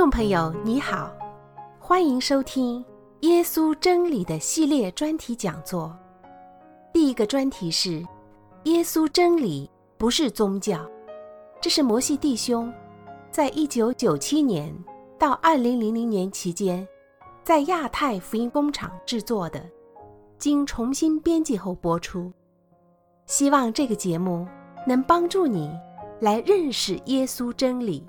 众朋友你好，欢迎收听耶稣真理的系列专题讲座。第一个专题是耶稣真理不是宗教，这是摩西弟兄在1997年到2000年期间在亚太福音工厂制作的，经重新编辑后播出。希望这个节目能帮助你来认识耶稣真理。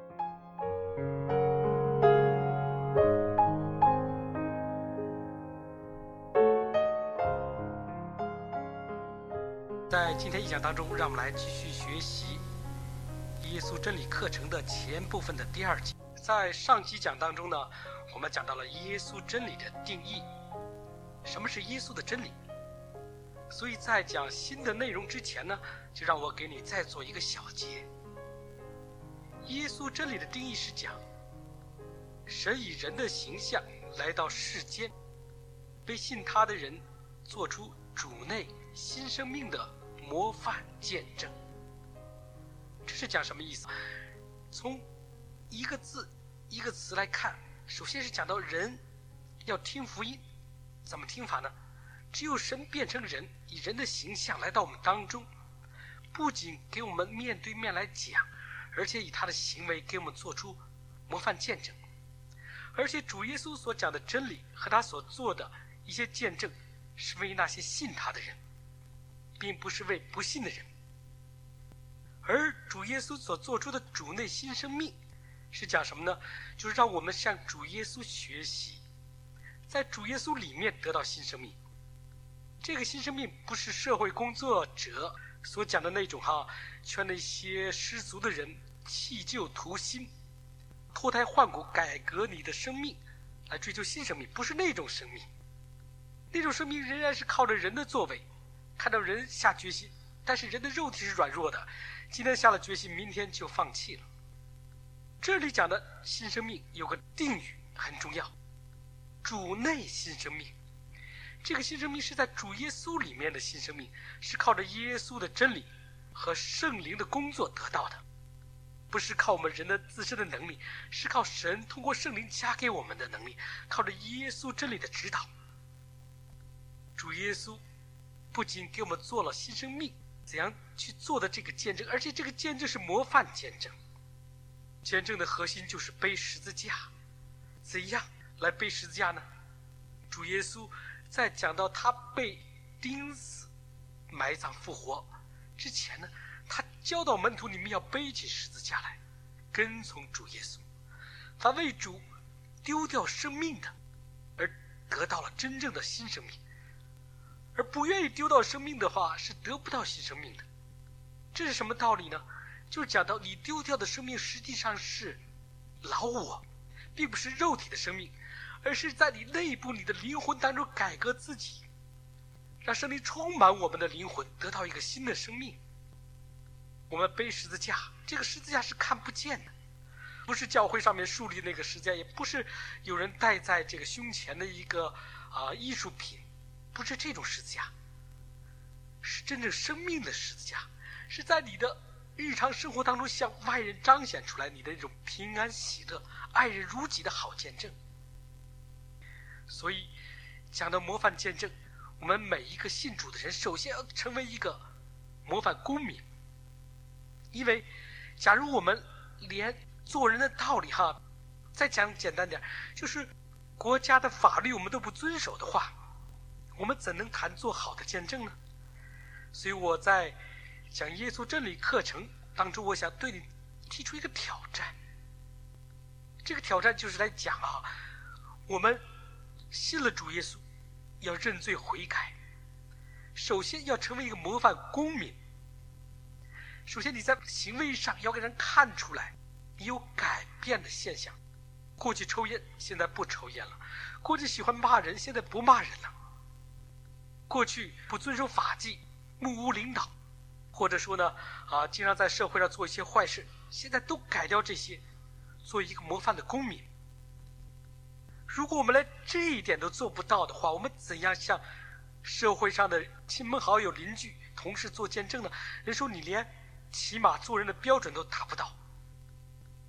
在今天一讲当中，让我们来继续学习耶稣真理课程的前部分的第二集。在上集讲当中呢，我们讲到了耶稣真理的定义，什么是耶稣的真理。所以在讲新的内容之前呢，就让我给你再做一个小结。耶稣真理的定义是讲，神以人的形象来到世间，被信他的人做出主内新生命的模范见证。这是讲什么意思？从一个字一个词来看，首先是讲到人要听福音，怎么听法呢？只有神变成人，以人的形象来到我们当中，不仅给我们面对面来讲，而且以他的行为给我们做出模范见证。而且主耶稣所讲的真理和他所做的一些见证，是为那些信他的人，并不是为不信的人。而主耶稣所做出的主内新生命是讲什么呢？就是让我们向主耶稣学习，在主耶稣里面得到新生命。这个新生命不是社会工作者所讲的那种劝那些失足的人弃旧图新，脱胎换骨，改革你的生命，来追求新生命，不是那种生命。那种生命仍然是靠着人的作为，看到人下决心，但是人的肉体是软弱的，今天下了决心，明天就放弃了。这里讲的新生命有个定语很重要，主内新生命。这个新生命是在主耶稣里面的新生命，是靠着耶稣的真理和圣灵的工作得到的，不是靠我们人的自身的能力，是靠神通过圣灵加给我们的能力，靠着耶稣真理的指导。主耶稣不仅给我们做了新生命怎样去做的这个见证，而且这个见证是模范见证。见证的核心就是背十字架。怎样来背十字架呢？主耶稣在讲到他被钉死、埋葬、复活之前呢，他教导门徒，你们要背起十字架来跟从主耶稣。凡为主丢掉生命的，而得到了真正的新生命，而不愿意丢掉生命的话，是得不到新生命的。这是什么道理呢？就是讲到你丢掉的生命实际上是老我，并不是肉体的生命，而是在你内部你的灵魂当中改革自己，让圣灵充满我们的灵魂，得到一个新的生命。我们背十字架，这个十字架是看不见的，不是教会上面树立那个十字架，也不是有人戴在这个胸前的一个艺术品，不是这种十字架，是真正生命的十字架，是在你的日常生活当中向外人彰显出来你的那种平安喜乐、爱人如己的好见证。所以讲到模范见证，我们每一个信主的人首先要成为一个模范公民。因为假如我们连做人的道理再讲简单点，就是国家的法律我们都不遵守的话，我们怎能谈做好的见证呢？所以我在讲耶稣真理课程当中，我想对你提出一个挑战。这个挑战就是来讲我们信了主耶稣，要认罪悔改，首先要成为一个模范公民。首先你在行为上要给人看出来你有改变的现象。过去抽烟，现在不抽烟了；过去喜欢骂人，现在不骂人了；过去不遵守法纪，目无领导，或者说呢经常在社会上做一些坏事，现在都改掉这些，做一个模范的公民。如果我们连这一点都做不到的话，我们怎样向社会上的亲朋好友、邻居、同事做见证呢？人说你连起码做人的标准都达不到。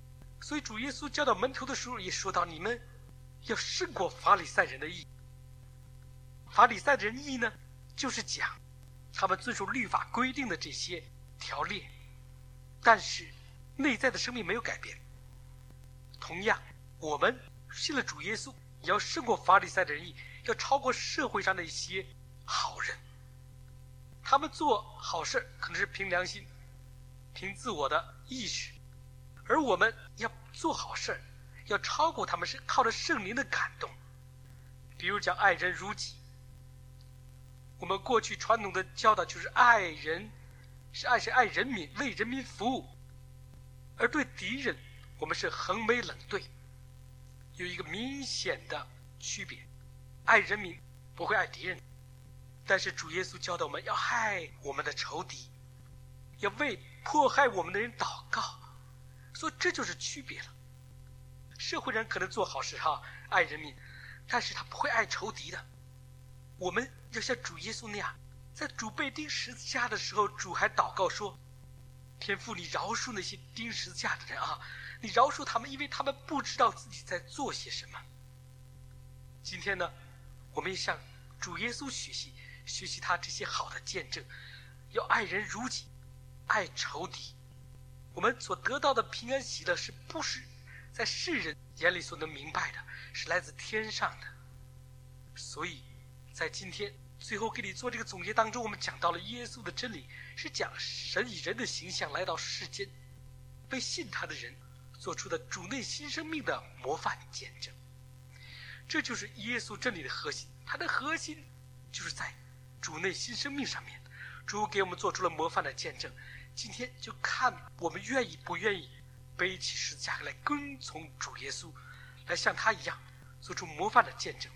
所以主耶稣教导门徒的时候也说到，你们要胜过法利赛人的义。法利赛人的义呢，就是讲他们遵守律法规定的这些条例，但是内在的生命没有改变。同样，我们信了主耶稣，也要胜过法利赛人的义，要超过社会上的一些好人。他们做好事可能是凭良心，凭自我的意识，而我们要做好事，要超过他们，是靠着圣灵的感动。比如讲爱人如己，我们过去传统的教导就是爱人，是爱人民，为人民服务，而对敌人我们是横眉冷对，有一个明显的区别。爱人民不会爱敌人，但是主耶稣教导我们要害我们的仇敌，要为迫害我们的人祷告，所以这就是区别了。社会人可能做好事爱人民，但是他不会爱仇敌的。我们要像主耶稣那样，在主被钉十字架的时候，主还祷告说，天父，你饶恕那些钉十字架的人你饶恕他们，因为他们不知道自己在做些什么。今天呢，我们也向主耶稣学习他这些好的见证，要爱人如己，爱仇敌。我们所得到的平安喜乐，是不是在世人眼里所能明白的，是来自天上的。所以在今天最后给你做这个总结当中，我们讲到了耶稣的真理，是讲神以人的形象来到世间，为信他的人做出的主内新生命的模范见证。这就是耶稣真理的核心，它的核心就是在主内新生命上面。主给我们做出了模范的见证，今天就看我们愿意不愿意背起十字架来跟从主耶稣，来像他一样做出模范的见证。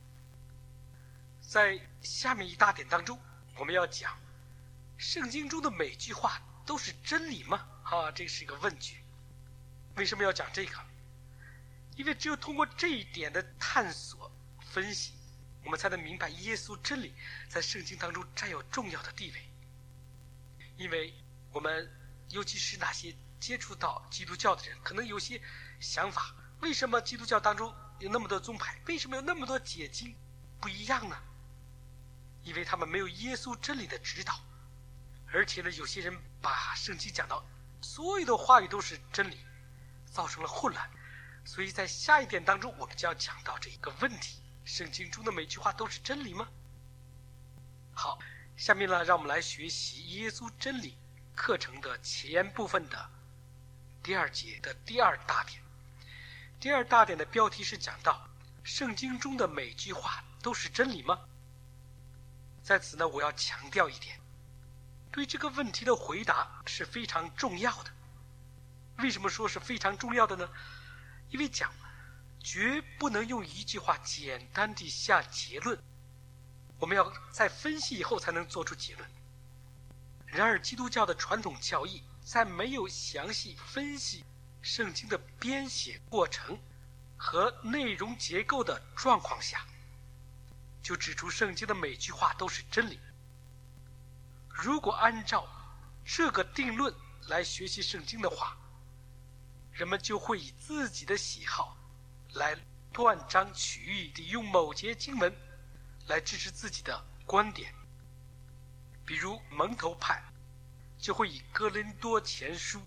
在下面一大点当中，我们要讲圣经中的每句话都是真理吗？这是一个问句。为什么要讲这个？因为只有通过这一点的探索分析，我们才能明白耶稣真理在圣经当中占有重要的地位。因为我们尤其是那些接触到基督教的人，可能有些想法，为什么基督教当中有那么多宗派，为什么有那么多解经不一样呢？因为他们没有耶稣真理的指导，而且呢，有些人把圣经讲到所有的话语都是真理，造成了混乱。所以在下一点当中，我们就要讲到这个问题：圣经中的每句话都是真理吗？好，下面呢，让我们来学习耶稣真理课程的前部分的第2节的第2大点。第2大点的标题是讲到圣经中的每句话都是真理吗？在此呢，我要强调一点，对这个问题的回答是非常重要的。为什么说是非常重要的呢？因为讲绝不能用一句话简单地下结论，我们要在分析以后才能做出结论。然而基督教的传统教义在没有详细分析圣经的编写过程和内容结构的状况下，就指出圣经的每句话都是真理。如果按照这个定论来学习圣经的话，人们就会以自己的喜好来断章取义地用某节经文来支持自己的观点。比如蒙头派就会以哥林多前书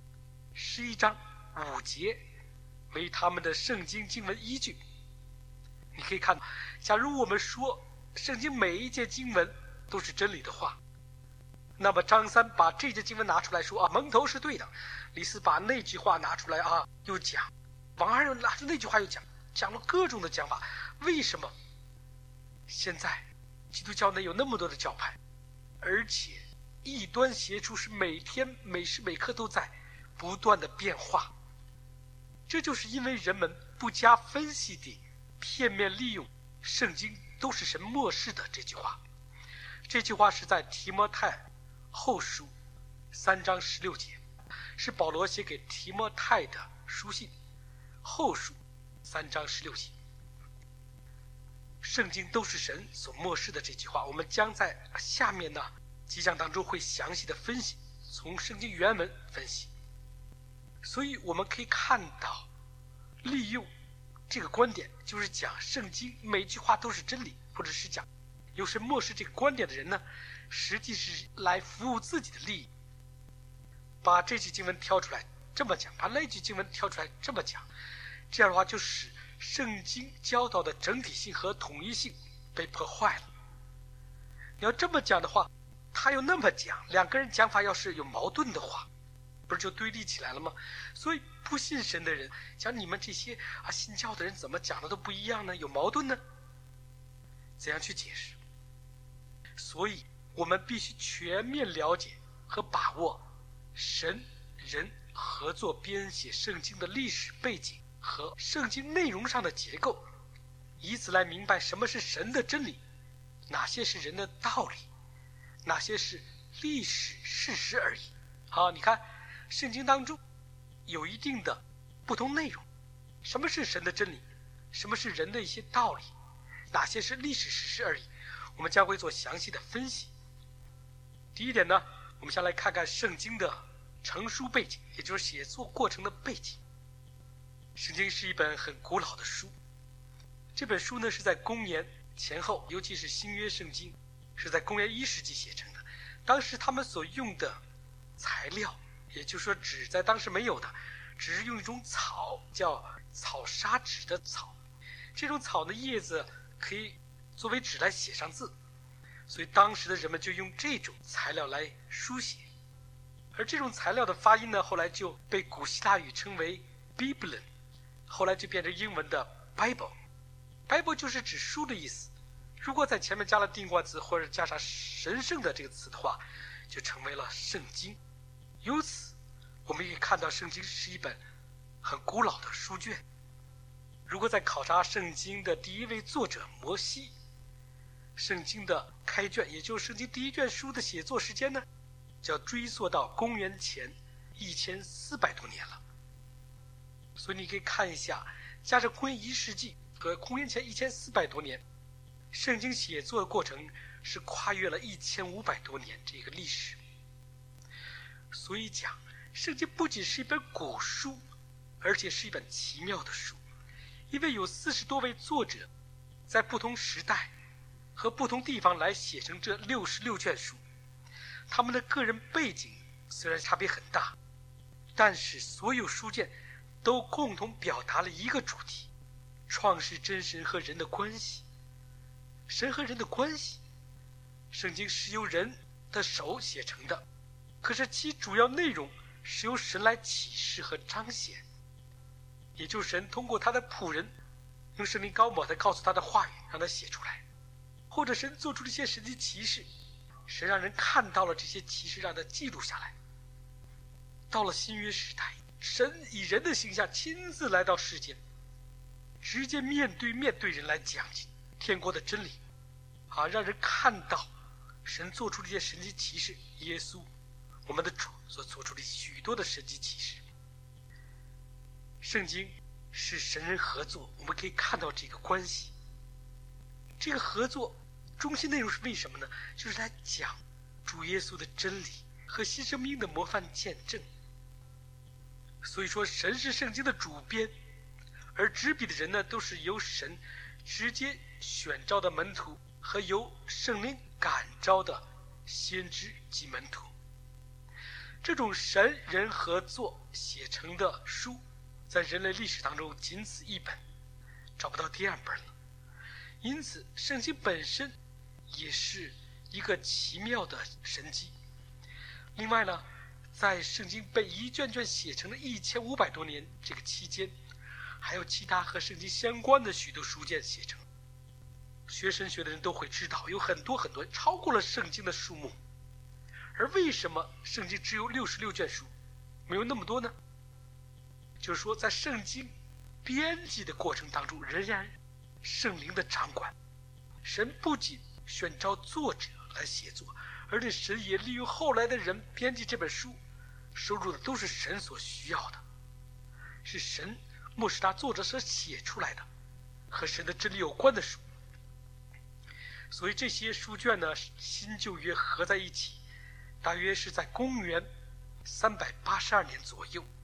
11章5节为他们的圣经经文依据。你可以看，假如我们说圣经每一节经文都是真理的话，那么张三把这节经文拿出来说蒙头是对的，李四把那句话拿出来又讲，王二又拿出那句话又讲了各种的讲法。为什么现在基督教内有那么多的教派，而且异端邪出是每天每时每刻都在不断的变化？这就是因为人们不加分析地片面利用圣经都是神默示的这句话。这句话是在提摩太后书3章16节，是保罗写给提摩太的书信，后书3章16节。圣经都是神所默示的这句话，我们将在下面几讲当中会详细的分析，从圣经原文分析。 所以我们可以看到，利用这个观点，就是讲圣经每句话都是真理，或者是讲有神漠视这个观点的人呢，实际是来服务自己的利益。把这句经文挑出来这么讲，把那句经文挑出来这么讲，这样的话就使圣经教导的整体性和统一性被破坏了。你要这么讲的话，他又那么讲，两个人讲法要是有矛盾的话，不是就对立起来了吗？所以不信神的人讲你们这些信教的人怎么讲的都不一样呢？有矛盾呢？怎样去解释？所以我们必须全面了解和把握神人合作编写圣经的历史背景和圣经内容上的结构，以此来明白什么是神的真理，哪些是人的道理，哪些是历史事实而已。好，你看圣经当中有一定的不同内容，什么是神的真理，什么是人的一些道理，哪些是历史事实而已，我们将会做详细的分析。第一点呢，我们先来看看圣经的成书背景，也就是写作过程的背景。圣经是一本很古老的书，这本书呢是在公元前后，尤其是新约圣经是在公元1世纪写成的。当时他们所用的材料，也就是说纸在当时没有的，只是用一种草叫草沙纸的草，这种草的叶子可以作为纸来写上字，所以当时的人们就用这种材料来书写。而这种材料的发音呢，后来就被古希腊语称为 Biblion， 后来就变成英文的 Bible。Bible 就是指书的意思，如果在前面加了定冠词或者加上神圣的这个词的话，就成为了圣经。由此我们可以看到圣经是一本很古老的书卷。如果在考察圣经的第一位作者摩西，圣经的开卷，也就是圣经第一卷书的写作时间呢，就要追溯到公元前1400多年了。所以你可以看一下，加上公元1世纪和公元前1400多年，圣经写作的过程是跨越了1500多年这个历史。所以讲圣经不仅是一本古书，而且是一本奇妙的书，因为有40多位作者在不同时代和不同地方来写成这66卷书。他们的个人背景虽然差别很大，但是所有书卷都共同表达了一个主题：创世真神和人的关系。神和人的关系，圣经是由人的手写成的，可是其主要内容是由神来启示和彰显，也就是神通过他的仆人用圣灵高抹的告诉他的话语，让他写出来，或者神做出了一些神迹奇事，神让人看到了这些奇事，让他记录下来。到了新约时代，神以人的形象亲自来到世间，直接面对面对人来讲天国的真理，让人看到神做出这些神迹奇事，耶稣我们的主所做出的许多的神迹奇事。圣经是神人合作，我们可以看到这个关系。这个合作中心内容是为什么呢？就是来讲主耶稣的真理和新生命的模范见证。所以说神是圣经的主编，而执笔的人呢，都是由神直接选召的门徒和由圣灵感召的先知及门徒。这种神人合作写成的书，在人类历史当中仅此一本，找不到第二本了。因此圣经本身也是一个奇妙的神迹。另外呢，在圣经被一卷卷写成了1500多年这个期间，还有其他和圣经相关的许多书卷写成。学神学的人都会知道，有很多超过了圣经的数目。而为什么圣经只有66卷书，没有那么多呢？就是说在圣经编辑的过程当中，仍然圣灵的掌管。神不仅选召作者来写作，而且神也利用后来的人编辑这本书，收入的都是神所需要的，是神默示他作者所写出来的和神的真理有关的书。所以这些书卷呢，新旧约合在一起，大约是在公元382年左右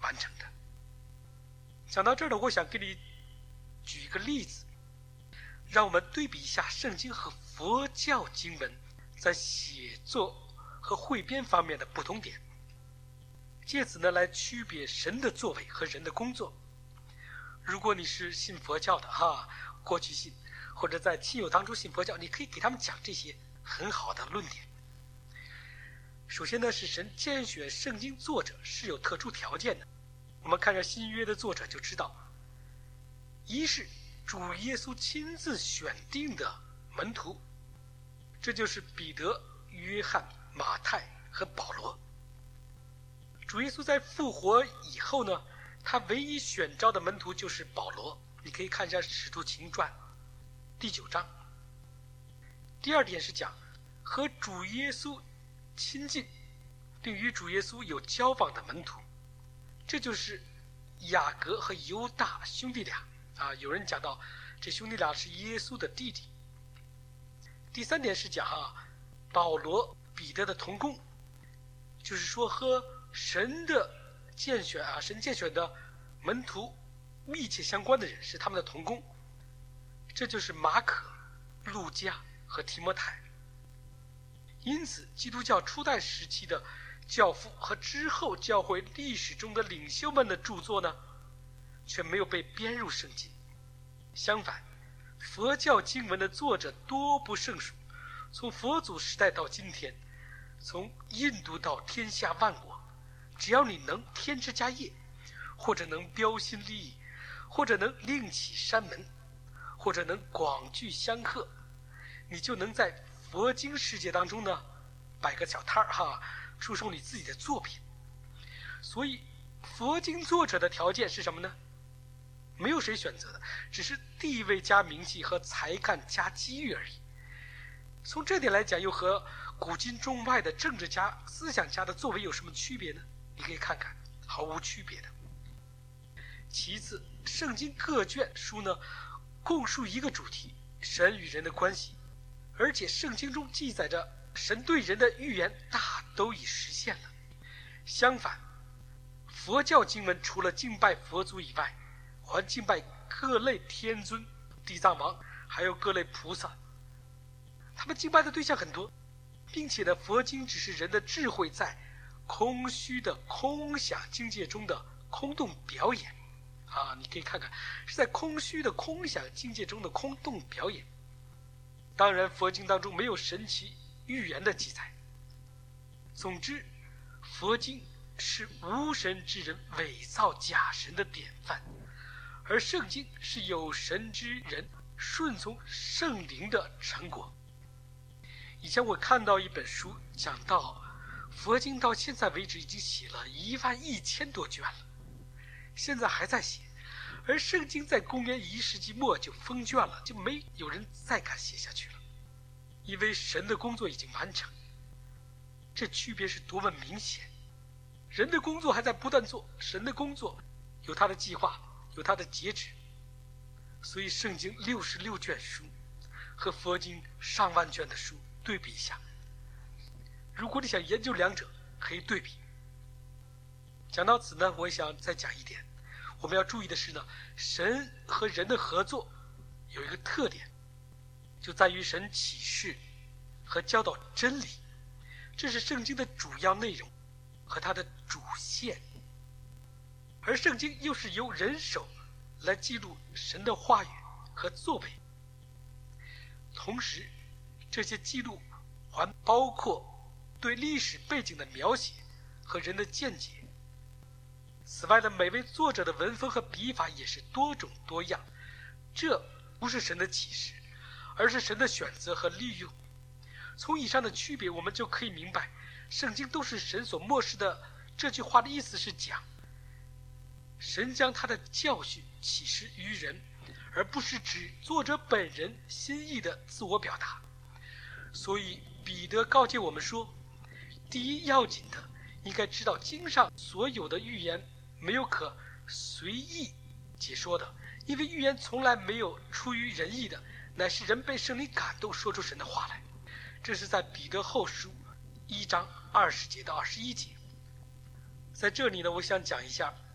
完成的。讲到这儿呢，我想给你举一个例子，让我们对比一下圣经和佛教经文在写作和汇编方面的不同点，借此呢来区别神的作为和人的工作。如果你是信佛教的过去信，或者在亲友当中信佛教，你可以给他们讲这些很好的论点。首先呢，是神拣选圣经作者是有特殊条件的。我们看着新约的作者就知道，一是主耶稣亲自选定的门徒，这就是彼得、约翰、马太和保罗。主耶稣在复活以后呢，他唯一选召的门徒就是保罗，你可以看一下《使徒行传》第9章。第二点是讲和主耶稣亲近并与主耶稣有交往的门徒，这就是雅各和犹大兄弟俩有人讲到这兄弟俩是耶稣的弟弟。第三点是讲保罗、彼得的同工，就是说和神的拣选神拣选的门徒密切相关的人是他们的同工，这就是马可、路加和提摩太。因此基督教初代时期的教父和之后教会历史中的领袖们的著作呢，却没有被编入圣经。相反，佛教经文的作者多不胜数，从佛祖时代到今天，从印度到天下万国，只要你能添枝加叶，或者能标新立异，或者能另起山门，或者能广聚香客，你就能在佛经世界当中呢摆个小摊儿出售你自己的作品。所以佛经作者的条件是什么呢？没有谁选择的，只是地位加名气和才干加机遇而已。从这点来讲，又和古今中外的政治家、思想家的作为有什么区别呢？你可以看看，毫无区别的。其次，圣经各卷书呢共述一个主题，神与人的关系，而且圣经中记载着神对人的预言大都已实现了。相反，佛教经文除了敬拜佛祖以外，还敬拜各类天尊、地藏王，还有各类菩萨。他们敬拜的对象很多，并且呢，佛经只是人的智慧在空虚的空想境界中的空洞表演你可以看看，是在空虚的空想境界中的空洞表演。当然佛经当中没有神奇预言的记载。总之，佛经是无神之人伪造假神的典范，而圣经是有神之人顺从圣灵的成果。以前我看到一本书讲到佛经到现在为止已经写了11000多卷了，现在还在写，而圣经在公元1世纪末就封卷了，就没有人再敢写下去了，因为神的工作已经完成。这区别是多么明显！人的工作还在不断做，神的工作有他的计划，有他的截止。所以圣经66卷书和佛经上万卷的书对比一下，如果你想研究两者，可以对比。讲到此呢，我想再讲一点，我们要注意的是呢，神和人的合作有一个特点，就在于神启示和教导真理，这是圣经的主要内容和它的主线。而圣经又是由人手来记录神的话语和作为，同时这些记录还包括对历史背景的描写和人的见解。此外呢，每位作者的文风和笔法也是多种多样，这不是神的启示，而是神的选择和利用。从以上的区别，我们就可以明白，圣经都是神所默示的。这句话的意思是讲，神将他的教训启示于人，而不是指作者本人心意的自我表达。所以彼得告诫我们说，第一要紧的，应该知道经上所有的预言没有可随意解说的，因为预言从来没有出于人意的，乃是人被圣灵感动说出神的话来。这是在彼得后书1章20节到21节。在这里呢，我想讲一下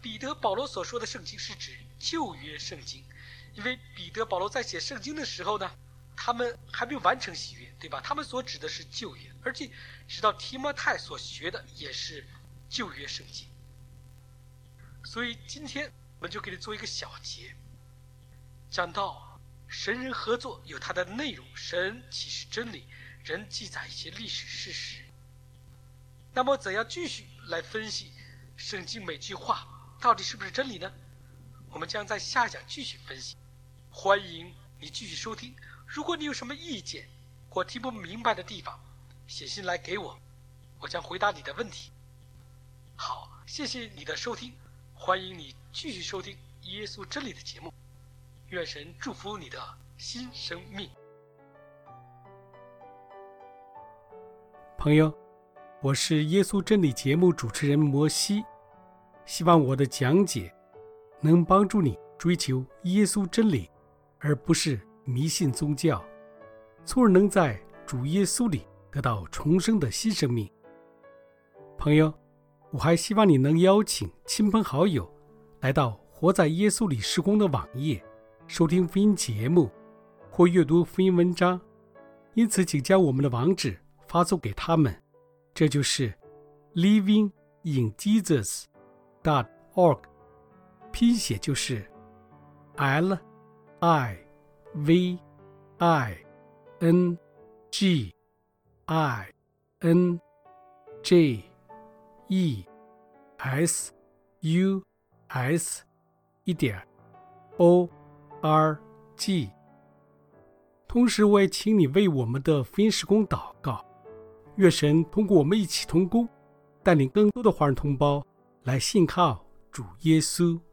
彼得、保罗所说的圣经是指旧约圣经，因为彼得、保罗在写圣经的时候呢，他们还没有完成新约，对吧？他们所指的是旧约，而且直到提摩太所学的也是旧约圣经。所以今天我们就给你做一个小节，讲到神人合作有它的内容，神启示真理，人记载一些历史事实。那么怎样继续来分析圣经每句话到底是不是真理呢？我们将在下讲继续分析，欢迎你继续收听。如果你有什么意见或听不明白的地方，写信来给我，我将回答你的问题。好，谢谢你的收听，欢迎你继续收听耶稣真理的节目。愿神祝福你的新生命。 朋友，我是耶稣真理节目主持人摩西，希望我的讲解能帮助你追求耶稣真理，而不是迷信宗教，从而能在主耶稣里得到重生的新生命。朋友，我还希望你能邀请亲朋好友来到活在耶稣里事工的网页，收听福音节目或阅读福音文章，因此请将我们的网址发送给他们，这就是 livingInJesus.org， 拼写就是 LIVINJESUS.org。 同时我也请你为我们的福音事工祷告，愿神通过我们一起同工，带领更多的华人同胞来信靠主耶稣。